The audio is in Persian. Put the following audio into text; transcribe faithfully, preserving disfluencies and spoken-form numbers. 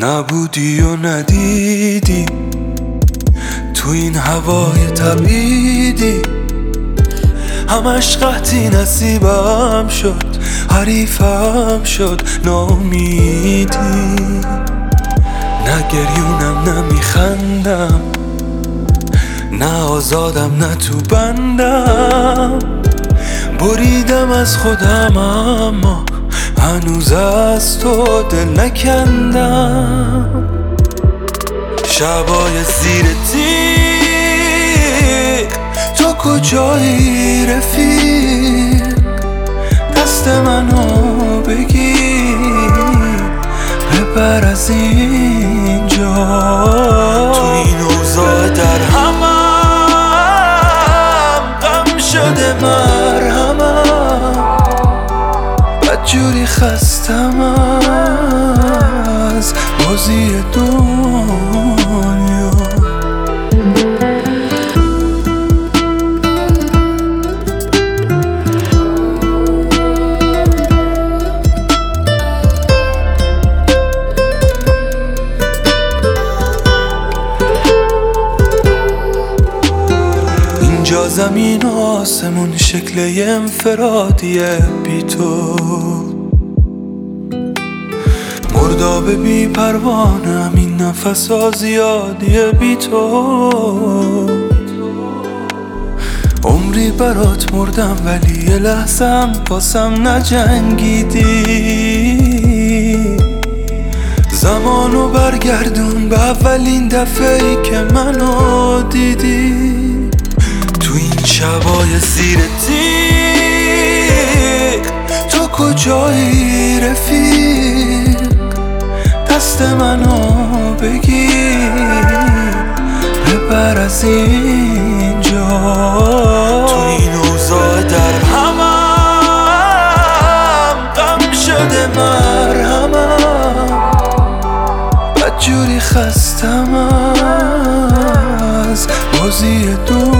نبودی و ندیدی تو این هوای تبعیدی، همش قحطی نصیبم شد، حریفم شد ناامیدی. نه گریونم نه میخندم، نه آزادم نه تو بندم، بریدم از خودم اما هنوز از تو دل نکندم. شبای زیر تیغ تو کجایی رفیق، دست منو بگیر ببر از اینجا. تو این اوضاع در همم غم شده مرهمم، بدجوری خستم از بازی دنیا. اینجا زمین و آسمون شکل انفرادیه بی تو، مرداب بی پروانم این نفس ها زیادیه بی تو. عمری برات مردم ولی یه لحظم پاسم نجنگیدی. زمانو برگردون به اولین دفعه‌ای که منو دیدی. تو این شبای زیر تیغ تو کجایی رفیق، دست منو بگیر ببر از اینجا. تو این اوضاع در همم غم شده مرهمم، بدجوری خستم از بازی دو